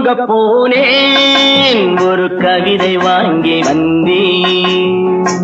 வாங்க போனேன், ஒரு கவிதை வாங்கி வந்தேன்.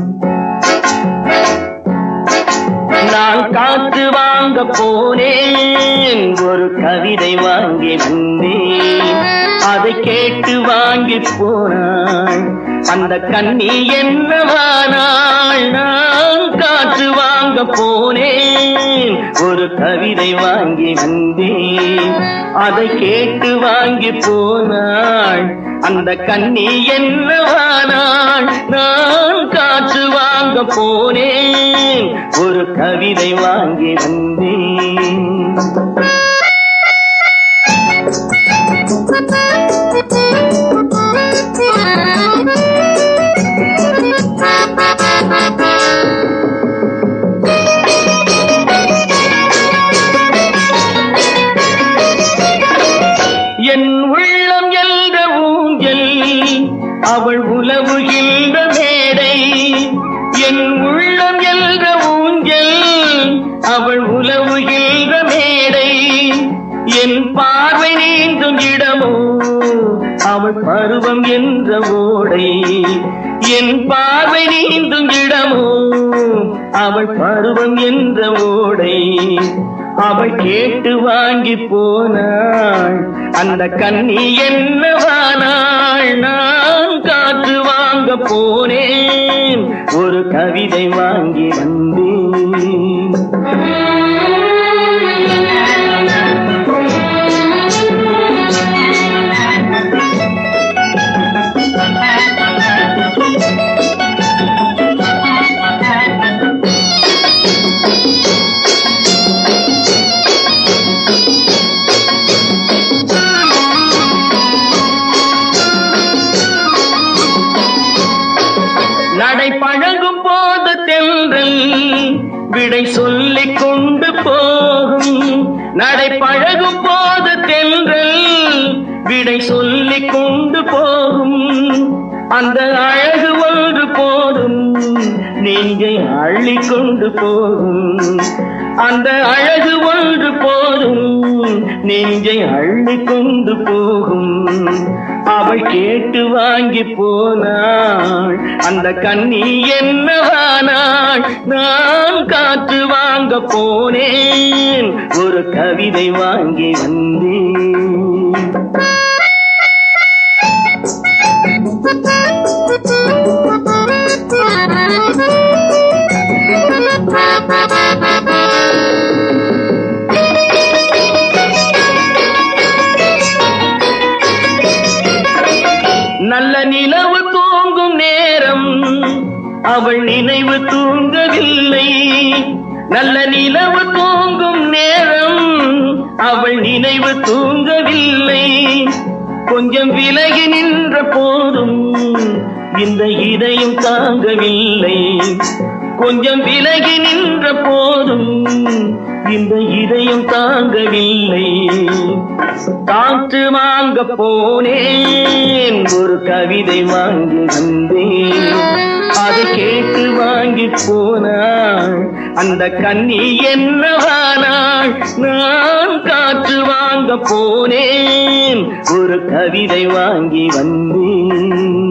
நான் காற்று வாங்க போனேன், ஒரு கவிதை வாங்கி வந்தேன். அதை கேட்டு வாங்கி போனாள் அந்த கண்ணி என்னவானாள். நான் காற்று வாங்க போனேன், ஒரு கவிதை வாங்கி வந்தேன். அதை கேட்டு வாங்கி போனாள் அந்த கண்ணி என்னவானாள். நான் காற்று வாங்க போனேன், ஒரு கவிதை வாங்கி வந்தேன். என் உள்ளம் என்ற ஊஞ்சல், அவள் உலவுகின்ற மேடை. என் உள்ளம் என்ற ஊஞ்சல், அவள் உலவுகின்ற மேடை. என் பார்வை நீந்தும் இடமோ அவள் பருவம் என்ற ஓடை. என் பார்வை நீந்தும் இடமோ அவள் பருவம் என்ற ஓடை. அவள் கேட்டு வாங்கி போனாள் அந்த கண்ணி என்னவானாள். நான் காற்று வாங்க போனேன், ஒரு கவிதை வாங்கி வந்தேன். நடை பழகும் போது தென்றல் விடை சொல்லிக் கொண்டு போகும். நடை பழகும் போது தென்றல் விடை சொல்லிக் கொண்டு போகும். அந்த அழகு ஒன்று போதும் நெஞ்சை அள்ளிக் கொண்டு போகும். அந்த அழகு ஒன்று போதும் நெஞ்சை அள்ளிக் கொண்டு போகும். அவள் கேட்டு வாங்கி போனாள் அந்த கண்ணி என்னவானாள். நான் காற்று வாங்க போனேன், ஒரு கவிதை வாங்கி வந்தேன். நல்ல நிலவு தூங்கும் நேரம் அவள் நினைவு தூங்கவில்லை. நல்ல நிலவு தூங்கும் நேரம் அவள் நினைவு தூங்கவில்லை. கொஞ்சம் விலகி நின்ற போதும் இந்த இதயம் தாங்கவில்லை. கொஞ்சம் விலகி நின்ற போதும் இந்த இதயம் தாங்கவில்லை. காற்று வாங்க போனேன், ஒரு கவிதை வாங்கி வந்தேன். அதை கேட்டு வாங்கி போனாள் அந்த கண்ணி என்னவானாள். நான் காற்று வாங்க போனேன், ஒரு கவிதை வாங்கி வந்தேன்.